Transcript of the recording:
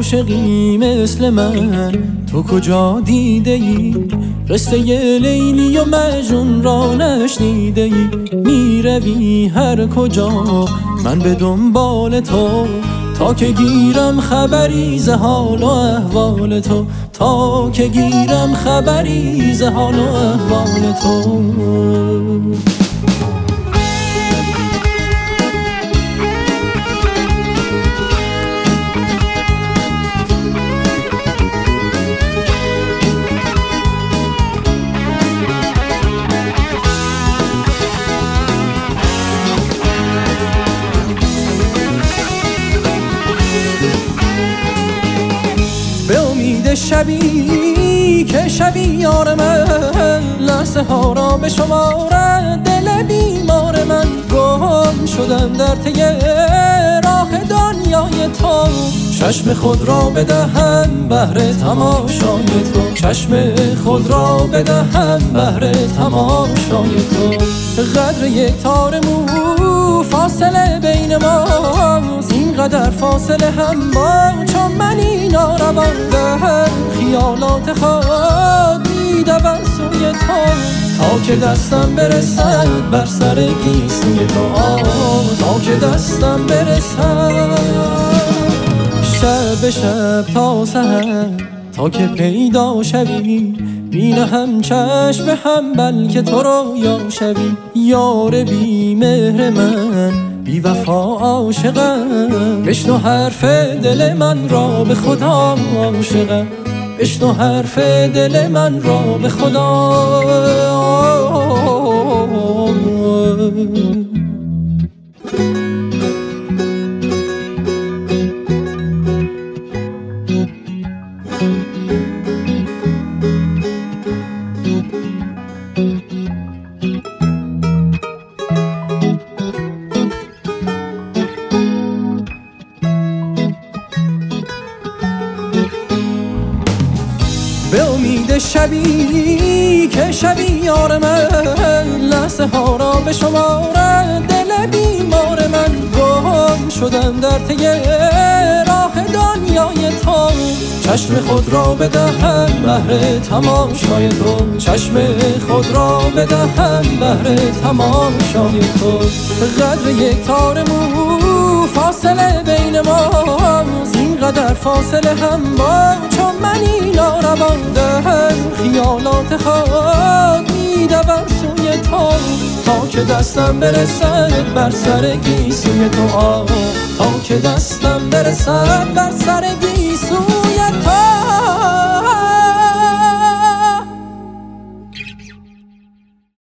عاشقی مثل من تو کجا دیده ای؟ قصه لیلی و مجنون را نشنیده ای؟ میروی هر کجا من به دنبال تو، تا که گیرم خبری ز حال و احوال تو، تا که گیرم خبری ز حال و احوال تو. به امید شبی که شبی یار من، لحظه ها را به شمارد دل بیمار من. گم شدم در طی راه دنیای تو، چشم خود را بدهم بهر تماشای تو، چشم خود را بدهم بهر تماشای تو. قدر یک تار مو فاصله بین ماست، اینقدر فاصله هم با چون منی ناروانم. خیالات خواب میدوم سوی تو، تا که دستم برسد بر سر گیسوی تو، تا که دستم برسد. شب به شب تا سحر تا که پیدا شوی، بینه هم چشم هم بلکه تو رویا شوی. یار بی مهر من بی وفا عاشقم، بشنو حرف دل من را به خدا عاشقم، بشنو حرف دل من را به خدا. به امید شبی که شبی یار من، لحظه ها را به شمارد دل بیمار من. گم شدم در طی راه دنیای تو، چشم خود را بدهم بهر تماشای تو، چشم خود را بدهم بهر تماشای تو. قدر یک تار مو فاصله بین ماست، اینقدر فاصله هم با چون منی ناروانم. خیالات خواب میدوم سوی تو، تا که دستم برسد بر سر گیسوی تو، تا که دستم برسد بر سر گیسوی